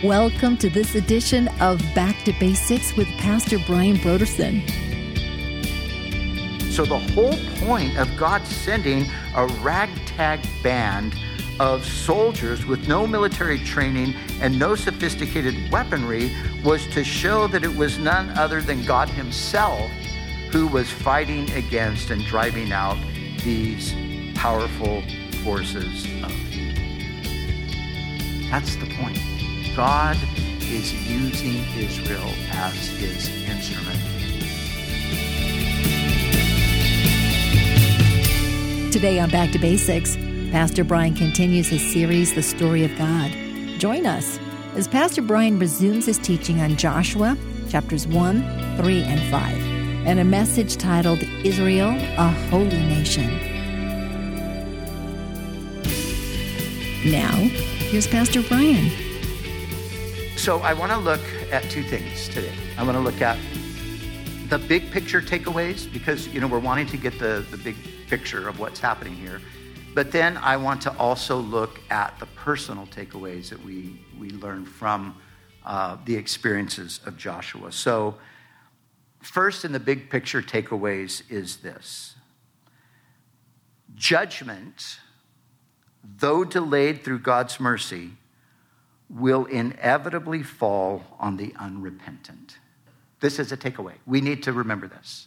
Welcome to this edition of Back to Basics with Pastor Brian Brodersen. So the whole point of God sending a ragtag band of soldiers with no military training and no sophisticated weaponry was to show that it was none other than God himself who was fighting against and driving out these powerful forces of evil. That's the point. God is using Israel as his instrument. Today on Back to Basics, Pastor Brian continues his series, The Story of God. Join us as Pastor Brian resumes his teaching on Joshua, chapters 1, 3, and 5, and a message titled, Israel, a Holy Nation. Now, here's Pastor Brian. So I want to look at two things today. I want to look at the big picture takeaways because, we're wanting to get the big picture of what's happening here. But then I want to also look at the personal takeaways that we learn from the experiences of Joshua. So first in the big picture takeaways is this. Judgment, though delayed through God's mercy, will inevitably fall on the unrepentant. This is a takeaway. We need to remember this.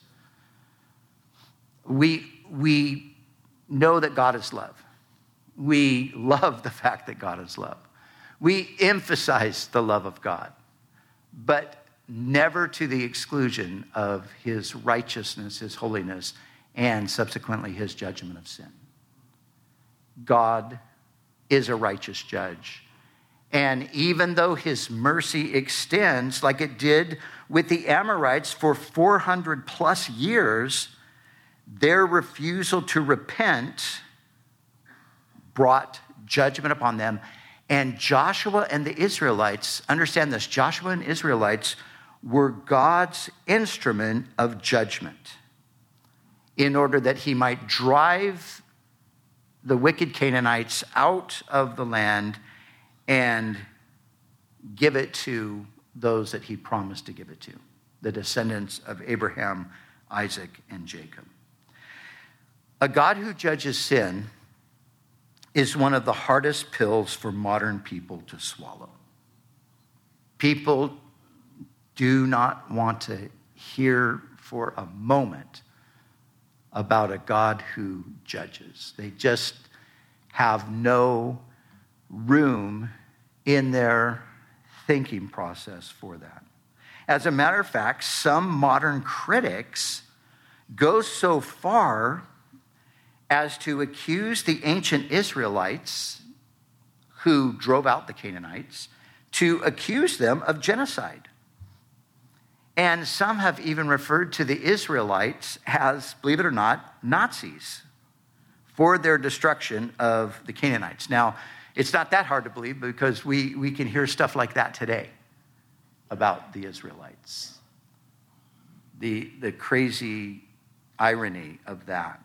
We know that God is love. We love the fact that God is love. We emphasize the love of God, but never to the exclusion of his righteousness, his holiness, and subsequently his judgment of sin. God is a righteous judge. And even though his mercy extends like it did with the Amorites for 400 plus years, their refusal to repent brought judgment upon them. And Joshua and the Israelites, understand this, Joshua and Israelites were God's instrument of judgment in order that he might drive the wicked Canaanites out of the land and give it to those that he promised to give it to, the descendants of Abraham, Isaac, and Jacob. A God who judges sin is one of the hardest pills for modern people to swallow. People do not want to hear for a moment about a God who judges. They just have no room in their thinking process for that. As a matter of fact, some modern critics go so far as to accuse the ancient Israelites who drove out the Canaanites, to accuse them of genocide. And some have even referred to the Israelites as, believe it or not, Nazis for their destruction of the Canaanites. Now, it's not that hard to believe because we can hear stuff like that today about the Israelites. The crazy irony of that.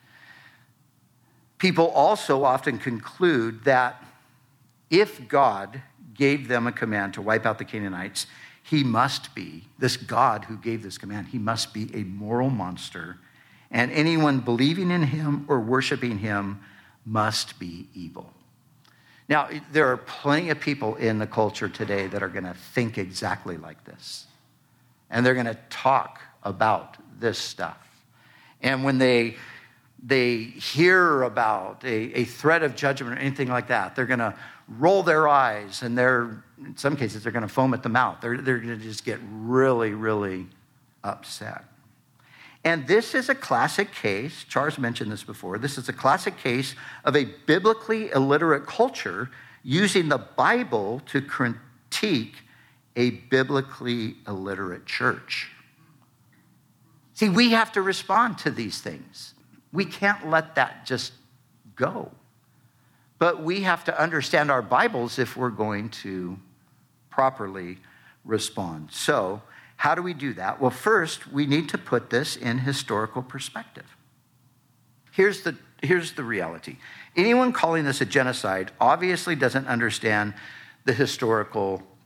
People also often conclude that if God gave them a command to wipe out the Canaanites, he must be, this God who gave this command, he must be a moral monster, and anyone believing in him or worshiping him must be evil. Now, there are plenty of people in the culture today that are going to think exactly like this. And they're going to talk about this stuff. And when they hear about a threat of judgment or anything like that, they're going to roll their eyes, and in some cases, they're going to foam at the mouth. They're going to just get really, really upset. And this is a classic case, Charles mentioned this before, this is a classic case of a biblically illiterate culture using the Bible to critique a biblically illiterate church. See, we have to respond to these things. We can't let that just go. But we have to understand our Bibles if we're going to properly respond. So, how do we do that? Well, first, we need to put this in historical perspective. Here's the reality. Anyone calling this a genocide obviously doesn't understand the historical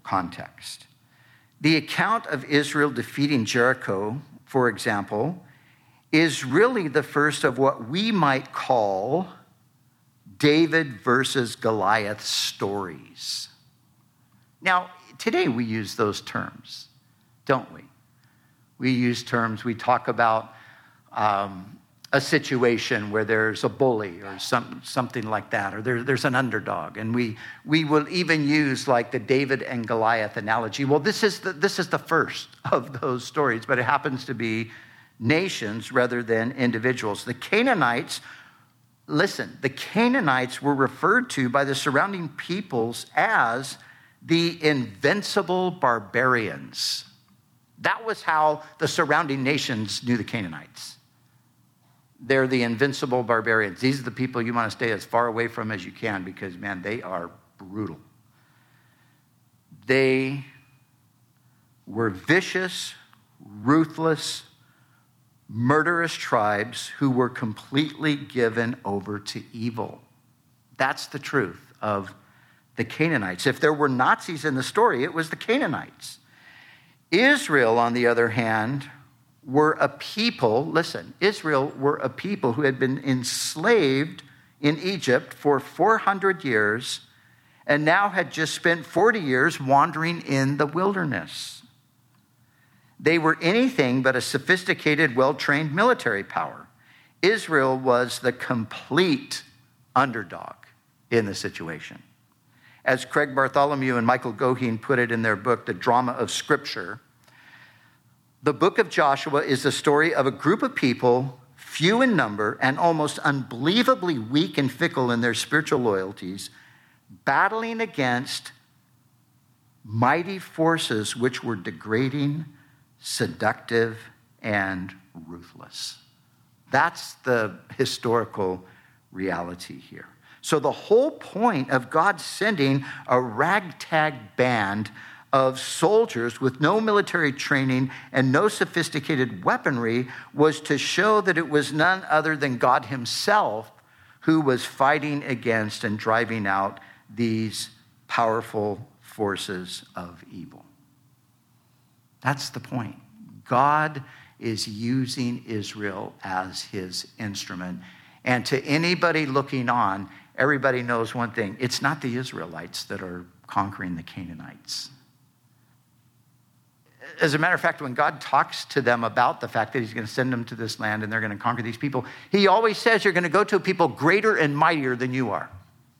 context. The account of Israel defeating Jericho, for example, is really the first of what we might call David versus Goliath stories. Now, today we use those terms, don't we? We use terms, we talk about a situation where there's a bully or something like that, or there's an underdog. And we will even use like the David and Goliath analogy. Well, this is the first of those stories, but it happens to be nations rather than individuals. The Canaanites were referred to by the surrounding peoples as the invincible barbarians. That was how the surrounding nations knew the Canaanites. They're the invincible barbarians. These are the people you want to stay as far away from as you can because, man, they are brutal. They were vicious, ruthless, murderous tribes who were completely given over to evil. That's the truth of the Canaanites. If there were Nazis in the story, it was the Canaanites. Israel, on the other hand, were a people who had been enslaved in Egypt for 400 years and now had just spent 40 years wandering in the wilderness. They were anything but a sophisticated, well-trained military power. Israel was the complete underdog in the situation. As Craig Bartholomew and Michael Goheen put it in their book, The Drama of Scripture, the book of Joshua is the story of a group of people, few in number and almost unbelievably weak and fickle in their spiritual loyalties, battling against mighty forces which were degrading, seductive, and ruthless. That's the historical reality here. So the whole point of God sending a ragtag band of soldiers with no military training and no sophisticated weaponry was to show that it was none other than God himself who was fighting against and driving out these powerful forces of evil. That's the point. God is using Israel as his instrument. And to anybody looking on, everybody knows one thing. It's not the Israelites that are conquering the Canaanites. As a matter of fact, when God talks to them about the fact that he's going to send them to this land and they're going to conquer these people, he always says you're going to go to a people greater and mightier than you are.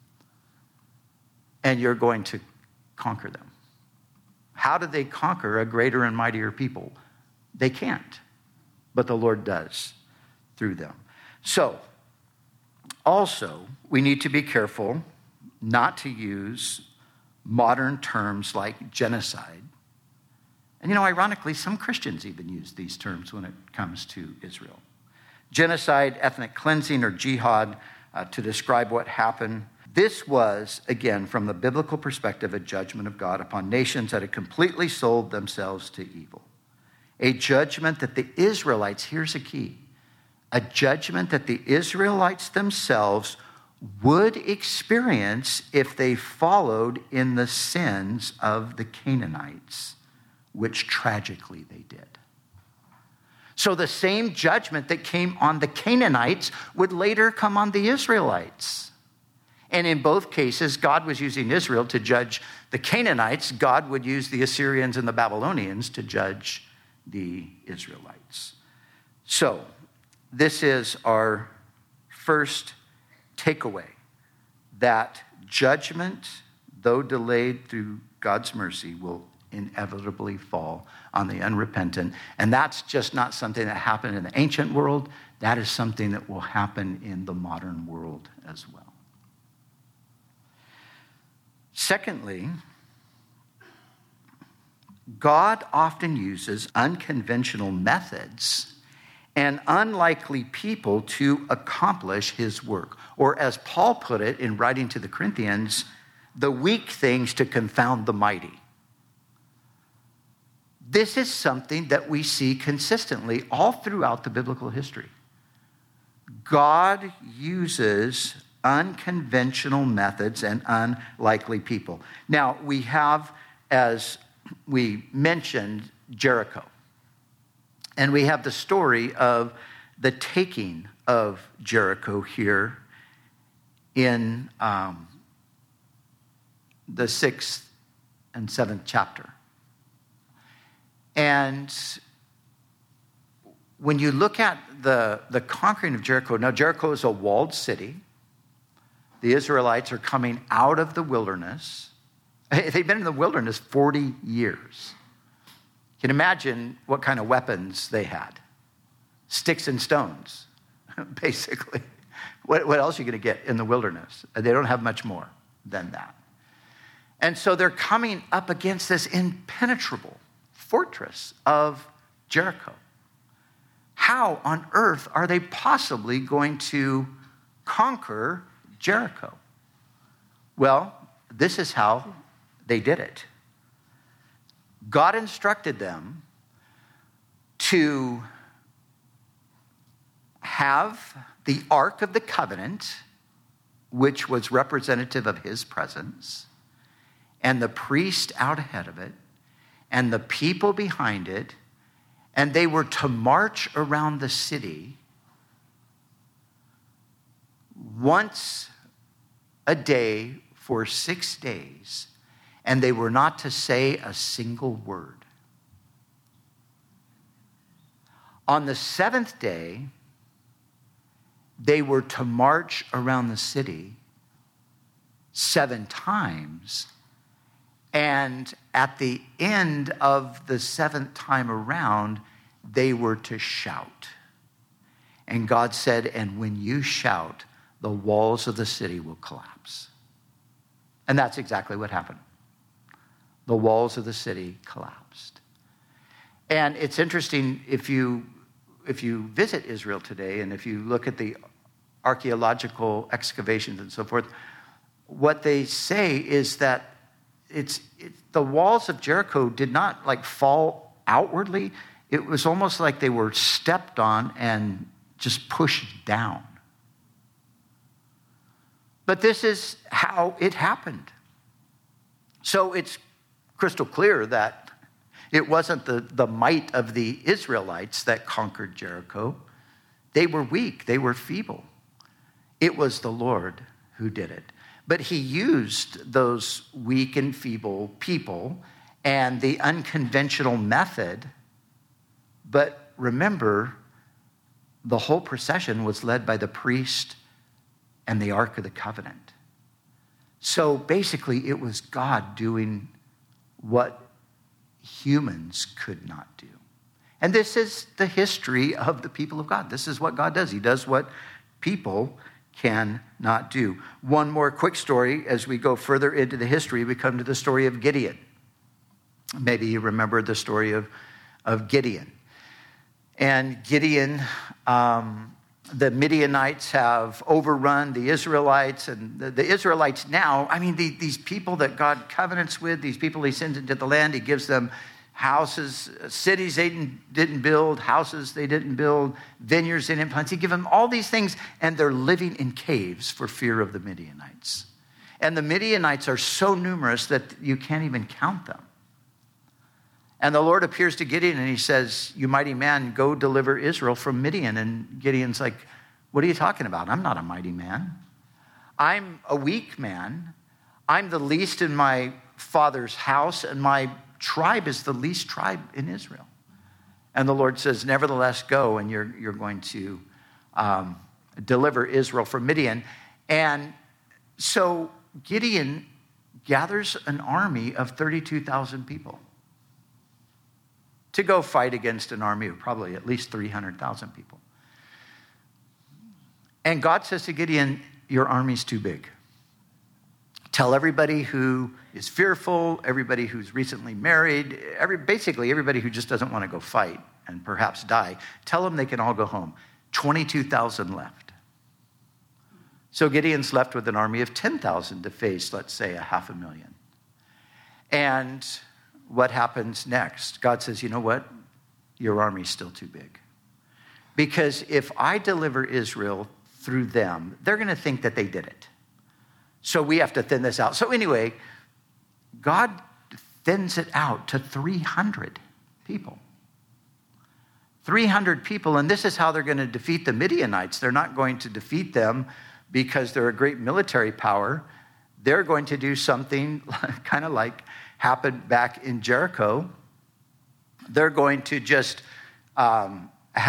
And you're going to conquer them. How do they conquer a greater and mightier people? They can't. But the Lord does through them. So, also, we need to be careful not to use modern terms like genocide. And ironically, some Christians even use these terms when it comes to Israel. Genocide, ethnic cleansing, or jihad to describe what happened. This was, again, from the biblical perspective, a judgment of God upon nations that had completely sold themselves to evil. A judgment that the Israelites, here's a key, a judgment that the Israelites themselves would experience if they followed in the sins of the Canaanites, which tragically they did. So the same judgment that came on the Canaanites would later come on the Israelites. And in both cases, God was using Israel to judge the Canaanites. God would use the Assyrians and the Babylonians to judge the Israelites. So this is our first takeaway, that judgment, though delayed through God's mercy, will inevitably fall on the unrepentant. And that's just not something that happened in the ancient world. That is something that will happen in the modern world as well. Secondly, God often uses unconventional methods and unlikely people to accomplish his work. Or as Paul put it in writing to the Corinthians, the weak things to confound the mighty. This is something that we see consistently all throughout the biblical history. God uses unconventional methods and unlikely people. Now, we have as we mentioned, Jericho. And we have the story of the taking of Jericho here in the 6th and 7th chapter. And when you look at the conquering of Jericho, now Jericho is a walled city. The Israelites are coming out of the wilderness. They've been in the wilderness 40 years. You can imagine what kind of weapons they had. Sticks and stones, basically. What else are you going to get in the wilderness? They don't have much more than that. And so they're coming up against this impenetrable fortress of Jericho. How on earth are they possibly going to conquer Jericho? Well, this is how they did it. God instructed them to have the Ark of the Covenant, which was representative of his presence, and the priest out ahead of it, and the people behind it, and they were to march around the city once a day for 6 days, and they were not to say a single word. On the 7th day, they were to march around the city 7 times, and at the end of the 7th time around, they were to shout. And God said, and when you shout, the walls of the city will collapse. And that's exactly what happened. The walls of the city collapsed. And it's interesting, if you visit Israel today, and if you look at the archaeological excavations and so forth, what they say is that the walls of Jericho did not like fall outwardly. It was almost like they were stepped on and just pushed down. But this is how it happened. So it's crystal clear that it wasn't the might of the Israelites that conquered Jericho. They were weak. They were feeble. It was the Lord who did it. But he used those weak and feeble people and the unconventional method. But remember, the whole procession was led by the priest and the Ark of the Covenant. So basically, it was God doing what humans could not do. And this is the history of the people of God. This is what God does. He does what people cannot do. One more quick story. As we go further into the history, we come to the story of Gideon. Maybe you remember the story of Gideon. And Gideon, the Midianites have overrun the Israelites, and the Israelites now, I mean, these people that God covenants with, these people he sends into the land, he gives them houses, cities they didn't build, houses they didn't build, vineyards they didn't plant. He gives them all these things, and they're living in caves for fear of the Midianites. And the Midianites are so numerous that you can't even count them. And the Lord appears to Gideon and he says, you mighty man, go deliver Israel from Midian. And Gideon's like, what are you talking about? I'm not a mighty man. I'm a weak man. I'm the least in my father's house, and my tribe is the least tribe in Israel. And the Lord says, nevertheless, go, and you're going to deliver Israel from Midian. And so Gideon gathers an army of 32,000 people to go fight against an army of probably at least 300,000 people. And God says to Gideon, your army's too big. Tell everybody who is fearful, everybody who's recently married, basically everybody who just doesn't want to go fight and perhaps die, tell them they can all go home. 22,000 left. So Gideon's left with an army of 10,000 to face, let's say, 500,000. And what happens next? God says, you know what? Your army's still too big. Because if I deliver Israel through them, they're going to think that they did it. So we have to thin this out. So anyway, God thins it out to 300 people. 300 people, and this is how they're going to defeat the Midianites. They're not going to defeat them because they're a great military power. They're going to do something kind of like happened back in Jericho. They're going to just have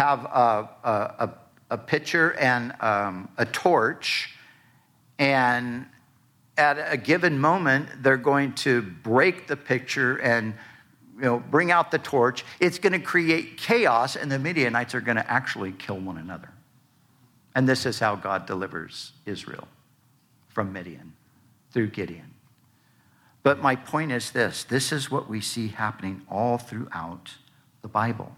a pitcher and a torch, and at a given moment, they're going to break the pitcher and bring out the torch. It's going to create chaos, and the Midianites are going to actually kill one another. And this is how God delivers Israel from Midian through Gideon. But my point is this. This is what we see happening all throughout the Bible.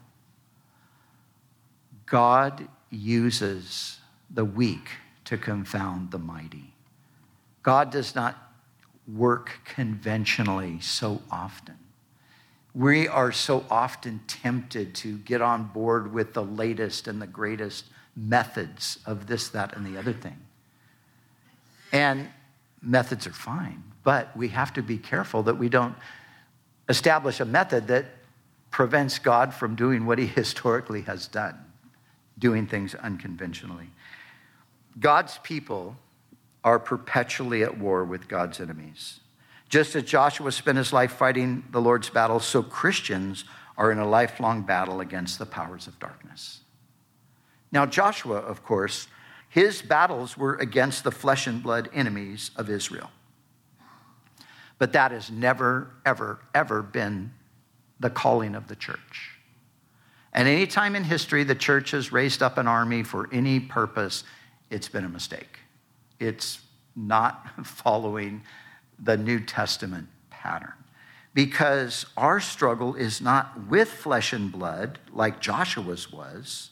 God uses the weak to confound the mighty. God does not work conventionally so often. We are so often tempted to get on board with the latest and the greatest methods of this, that, and the other thing. And methods are fine, but we have to be careful that we don't establish a method that prevents God from doing what he historically has done, doing things unconventionally. God's people are perpetually at war with God's enemies. Just as Joshua spent his life fighting the Lord's battles, so Christians are in a lifelong battle against the powers of darkness. Now, Joshua, of course, his battles were against the flesh and blood enemies of Israel. But that has never, ever, ever been the calling of the church. And any time in history the church has raised up an army for any purpose, it's been a mistake. It's not following the New Testament pattern. Because our struggle is not with flesh and blood like Joshua's was.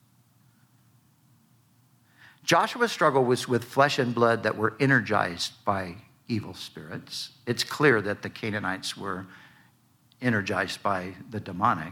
Joshua's struggle was with flesh and blood that were energized by evil spirits. It's clear that the Canaanites were energized by the demonic.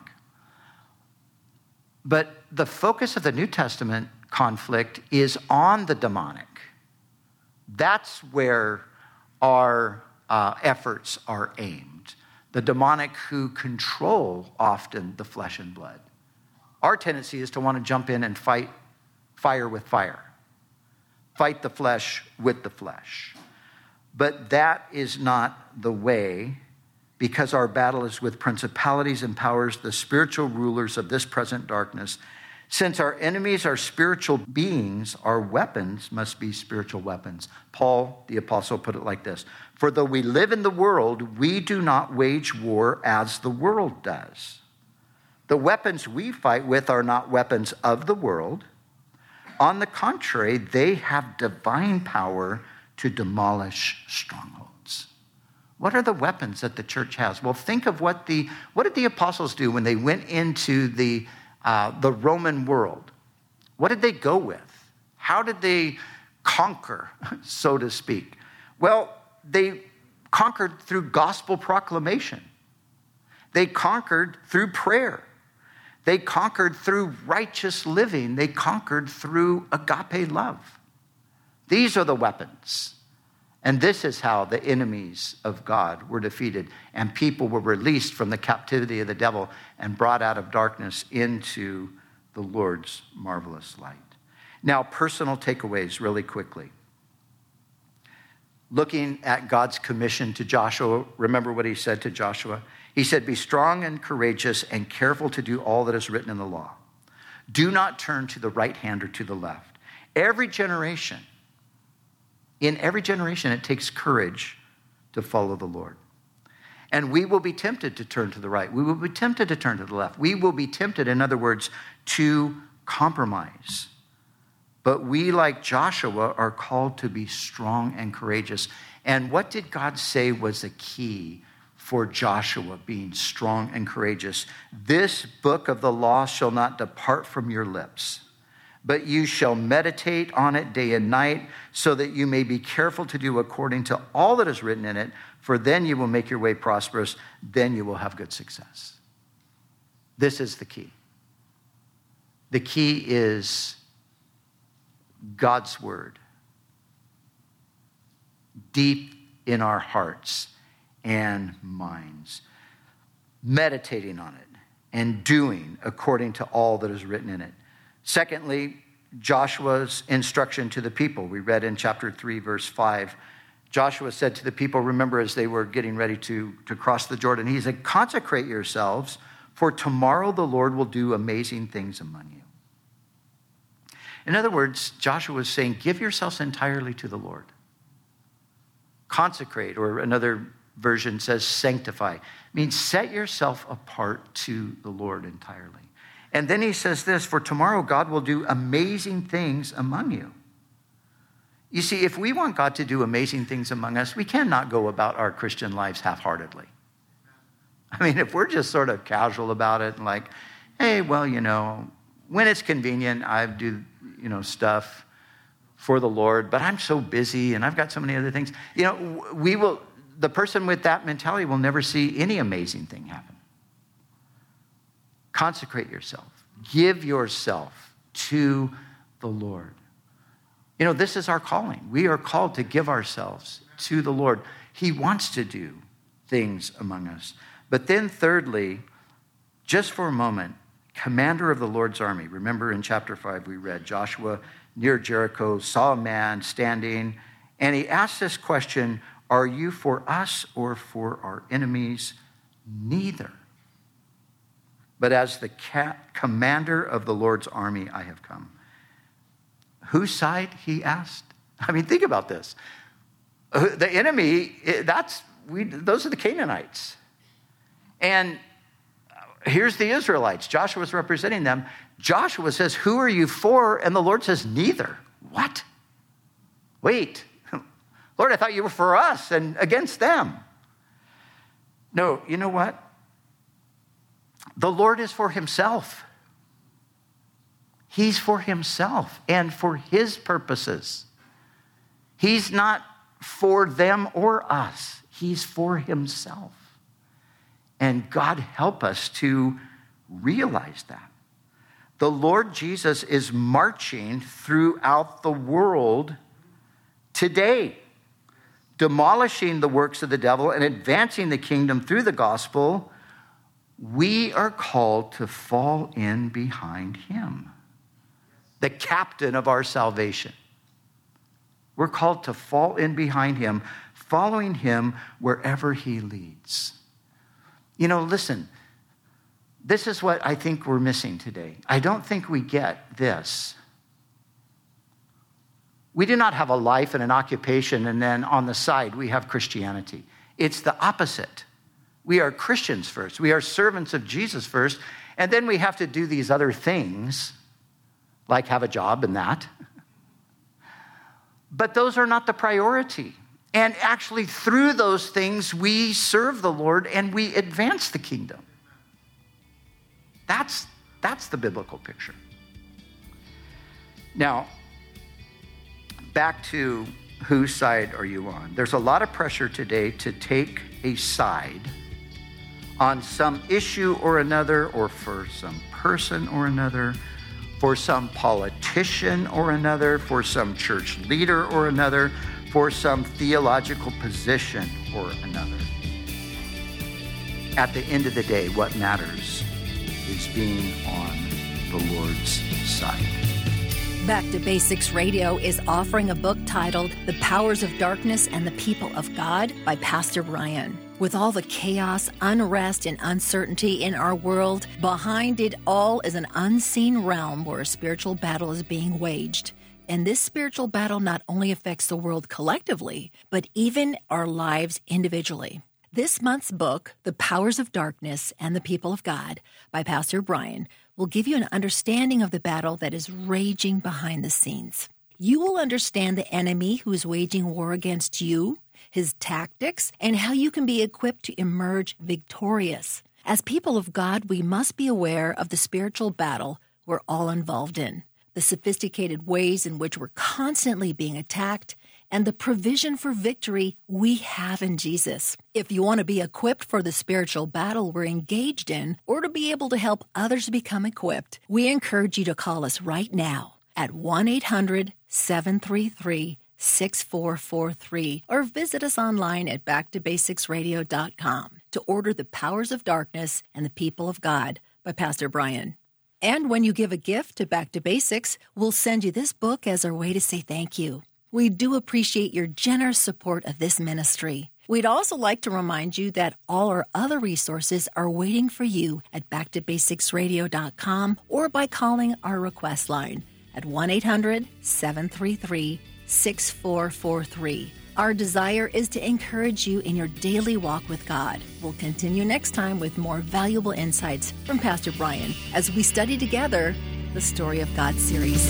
But the focus of the New Testament conflict is on the demonic. That's where our efforts are aimed. The demonic who control often the flesh and blood. Our tendency is to want to jump in and fight fire with fire. Fight the flesh with the flesh. But that is not the way, because our battle is with principalities and powers, the spiritual rulers of this present darkness. Since our enemies are spiritual beings, our weapons must be spiritual weapons. Paul, the apostle, put it like this: for though we live in the world, we do not wage war as the world does. The weapons we fight with are not weapons of the world. On the contrary, they have divine power to demolish strongholds. What are the weapons that the church has? Well, think of what did the apostles do when they went into the Roman world? What did they go with? How did they conquer, so to speak? Well, they conquered through gospel proclamation. They conquered through prayer. They conquered through righteous living. They conquered through agape love. These are the weapons. And this is how the enemies of God were defeated, and people were released from the captivity of the devil and brought out of darkness into the Lord's marvelous light. Now, personal takeaways really quickly. Looking at God's commission to Joshua, remember what he said to Joshua? He said, be strong and courageous and careful to do all that is written in the law. Do not turn to the right hand or to the left. In every generation, it takes courage to follow the Lord. And we will be tempted to turn to the right. We will be tempted to turn to the left. We will be tempted, in other words, to compromise. But we, like Joshua, are called to be strong and courageous. And what did God say was the key for Joshua being strong and courageous? This book of the law shall not depart from your lips, but you shall meditate on it day and night, so that you may be careful to do according to all that is written in it, for then you will make your way prosperous, then you will have good success. This is the key. The key is God's word, deep in our hearts and minds. meditating on it and doing according to all that is written in it. Secondly, Joshua's instruction to the people. We read in chapter 3, verse 5, Joshua said to the people, remember as they were getting ready to cross the Jordan, he said, consecrate yourselves, for tomorrow the Lord will do amazing things among you. In other words, Joshua was saying, give yourselves entirely to the Lord. Consecrate, or another version says sanctify, means set yourself apart to the Lord entirely. And then he says this, for tomorrow God will do amazing things among you. You see, if we want God to do amazing things among us, we cannot go about our Christian lives half-heartedly. I mean, if we're just sort of casual about it and like, hey, well, when it's convenient, I do, stuff for the Lord, but I'm so busy and I've got so many other things. The person with that mentality will never see any amazing thing happen. Consecrate yourself. Give yourself to the Lord. This is our calling. We are called to give ourselves to the Lord. He wants to do things among us. But then thirdly, just for a moment, commander of the Lord's army. Remember in chapter 5 we read, Joshua near Jericho saw a man standing, and he asked this question, are you for us or for our enemies? Neither. But as the commander of the Lord's army, I have come. Whose side, he asked? I mean, think about this. The enemy, those are the Canaanites. And here's the Israelites. Joshua's representing them. Joshua says, who are you for? And the Lord says, neither. What? Wait. Lord, I thought you were for us and against them. No, you know what? The Lord is for himself. He's for himself and for his purposes. He's not for them or us. He's for himself. And God help us to realize that. The Lord Jesus is marching throughout the world today, demolishing the works of the devil and advancing the kingdom through the gospel. We are called to fall in behind him, the captain of our salvation. We're called to fall in behind him, following him wherever he leads. Listen, this is what I think we're missing today. I don't think we get this. We do not have a life and an occupation, and then on the side we have Christianity. It's the opposite. We are Christians first. We are servants of Jesus first, and then we have to do these other things, like have a job and that. But those are not the priority. And actually, through those things, we serve the Lord and we advance the kingdom. That's the biblical picture. Now, back to whose side are you on? There's a lot of pressure today to take a side on some issue or another, or for some person or another, for some politician or another, for some church leader or another, for some theological position or another. At the end of the day, what matters is being on the Lord's side. Back to Basics Radio is offering a book titled The Powers of Darkness and the People of God by Pastor Brian. With all the chaos, unrest, and uncertainty in our world, behind it all is an unseen realm where a spiritual battle is being waged. And this spiritual battle not only affects the world collectively, but even our lives individually. This month's book, The Powers of Darkness and the People of God, by Pastor Brian, will give you an understanding of the battle that is raging behind the scenes. You will understand the enemy who is waging war against you, his tactics, and how you can be equipped to emerge victorious. As people of God, we must be aware of the spiritual battle we're all involved in, the sophisticated ways in which we're constantly being attacked, and the provision for victory we have in Jesus. If you want to be equipped for the spiritual battle we're engaged in, or to be able to help others become equipped, we encourage you to call us right now at 1-800-733-6443 or visit us online at backtobasicsradio.com. to order the powers of darkness and the people of God by Pastor Brian. And when you give a gift to Back to Basics, we'll send you this book as our way to say thank you. We do appreciate your generous support of this ministry. We'd also like to remind you that all our other resources are waiting for you at backtobasicsradio.com or by calling our request line at 1-800-733-6443. Our desire is to encourage you in your daily walk with God. We'll continue next time with more valuable insights from Pastor Brian as we study together the Story of God series.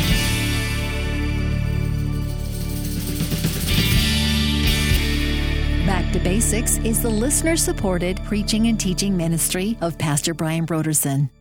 Back to Basics is the listener-supported preaching and teaching ministry of Pastor Brian Brodersen.